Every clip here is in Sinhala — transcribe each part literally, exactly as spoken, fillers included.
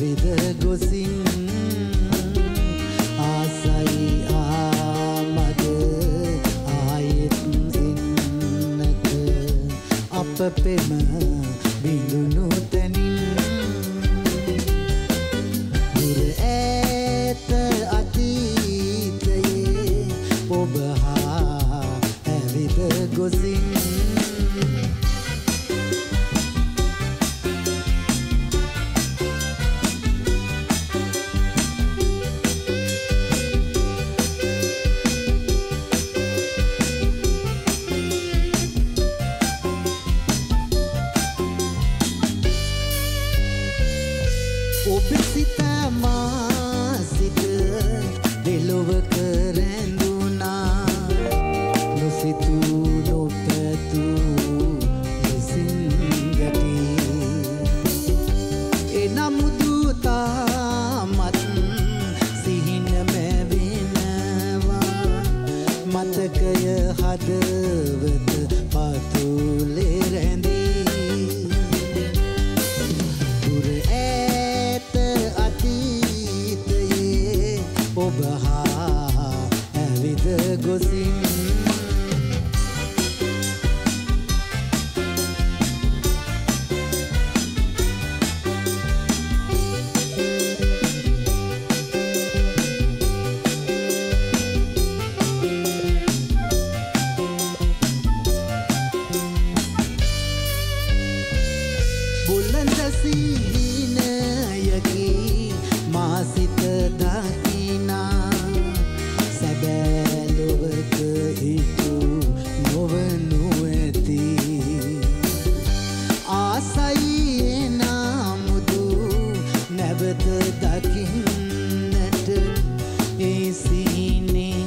ඇවිද ගොසින් ආසයි ආමද ආයෙත් එන්නට අප පෙම බිඳුණු තැනින් දුර ඈත අතීතයේ ඔබ හා ඇවිද ගොසින් ඔබ සිත මා සිත දෙලොවක රැඳුණා නොසිතූ නොපැතූ ලෙසින් ගැටී එනමුදු තාමත් සිහින මැවෙනවා මතකය හදවත පතුලේ රැඳී දුර ඔබ හා ඇවිද ගොසින් බුලඳ සිහිනයකි මා සිත දකිනා සැබෑ ලොවක හිතු නොවනු ඇති ආසයි එනමුදු නැවත දකින්නට ඒ සිහිනේ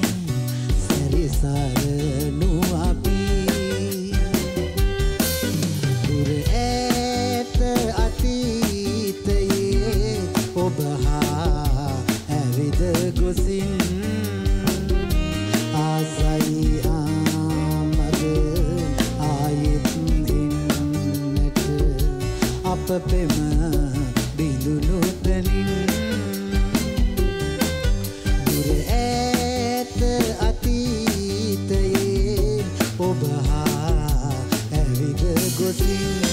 සැරිසරනු අපි දුර ඈත අතීතයේ ඔබ හා ඇවිද ගොසින් ආසයි ආමද ආයෙත් එන්නට අප පෙම බිඳුණු තැනින් දුර ඈත අතීතයේ ඔබ හා ඇවිද ගොසින්